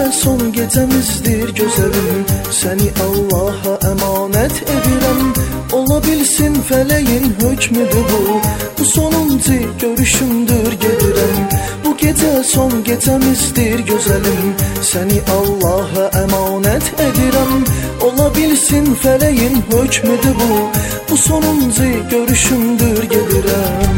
son gecəmizdir gözəlim, səni Allaha əmanət edirəm. Ola bilsin fələyin hökmüdür bu sonuncu görüşümdür gedirəm. Bu gecə son gecəmizdir gözəlim, səni Allaha əmanət edirəm. Ola bilsin fələyin hökmüdür bu sonuncu görüşümdür gedirəm.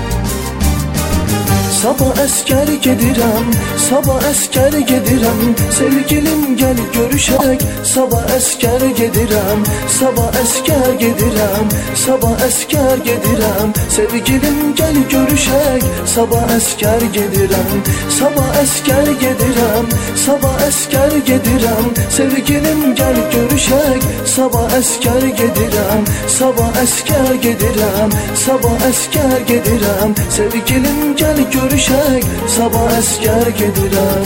Sabah əskər gedirəm, sabah əskər gedirəm, sevgilim gəl görüşək. Sabah əskər gedirəm, sabah əskər gedirəm, sabah əskər gedirəm, sevgilim gəl görüşək. Sabah əskər gedirəm, sabah əskər gedirəm, sabah əskər gedirəm, sevgilim gəl görüşək. Sabah əskər gedirəm, sabah əskər gedirəm, sabah əskər gedirəm, sevgilim gəl görüşək. Sabah əskər gedirəm.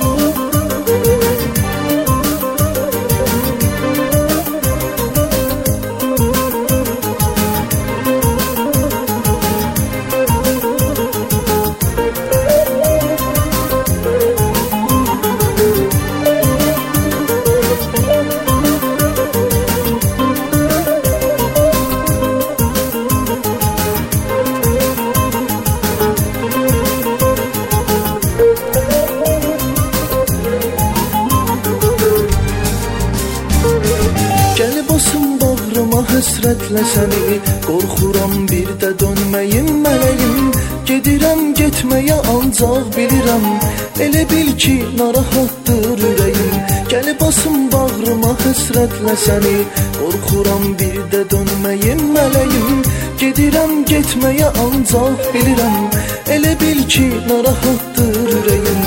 Həsrətlə səni qorxuram bir də dönməyim mələyim. Gedirəm getməyə ancaq bilirəm, elə bil ki narahatdır ürəyim. Gəlib basım bağrıma həsrətlə səni qorxuram bir də dönməyim mələyim. Gedirəm getməyə ancaq bilirəm, elə bil ki narahatdır ürəyim.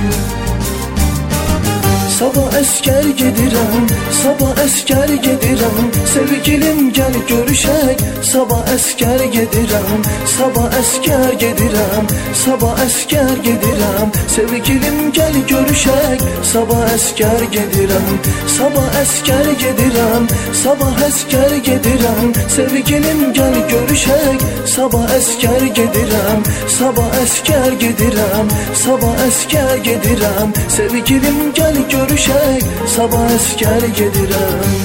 Sabah əskər gedirəm, sabah əskər gedirəm, sevgilim gəl görüşək. Sabah əskər gedirəm, sabah əskər gedirəm, sabah əskər gedirəm, sevgilim gəl görüşək. Sabah əskər gedirəm, sabah əskər gedirəm, sabah əskər gedirəm, sevgilim gəl görüşək. Sabah əskər gedirəm, sabah əskər gedirəm, sabah əskər gedirəm, sevgilim gəl görüşək. Sabah əskər gedirəm.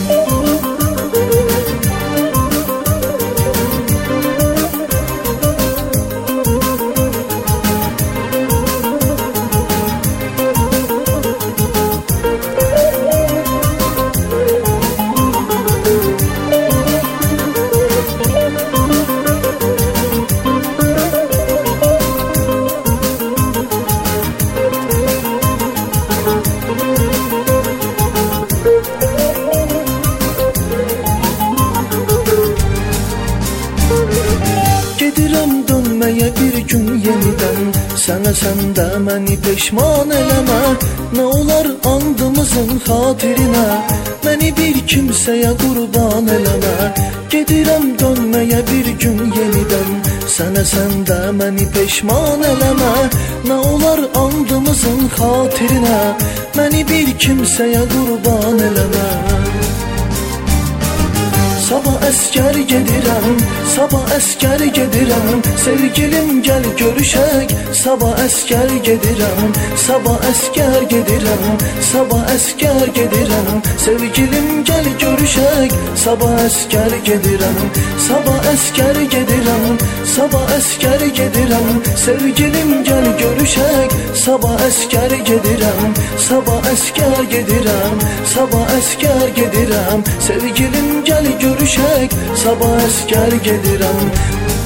Bir gün yenidən sənə sən də məni peşman eləmə. Nə olar andımızın xatirinə, məni bir kimsəyə qurban eləmə. Gedirəm dönməyə bir gün yenidən sənə sən də məni peşman eləmə. Nə olar andımızın xatirinə, məni bir kimsəyə qurban eləmə. Sabah əskər gedirəm, sabah əskər gedirəm, sevgilim gəl görüşək. Sabah əskər gedirəm, sabah əskər gedirəm, sabah əskər gedirəm, sevgilim gəl görüşək. Sabah əskər gedirəm, sabah əskər gedirəm, sabah əskər gedirəm, sevgilim gəl görüşək. Sabah əskər gedirəm, sabah əskər gedirəm, sabah əskər gedirəm, sevgilim gəl görüşək. Sabah əskər gedirəm.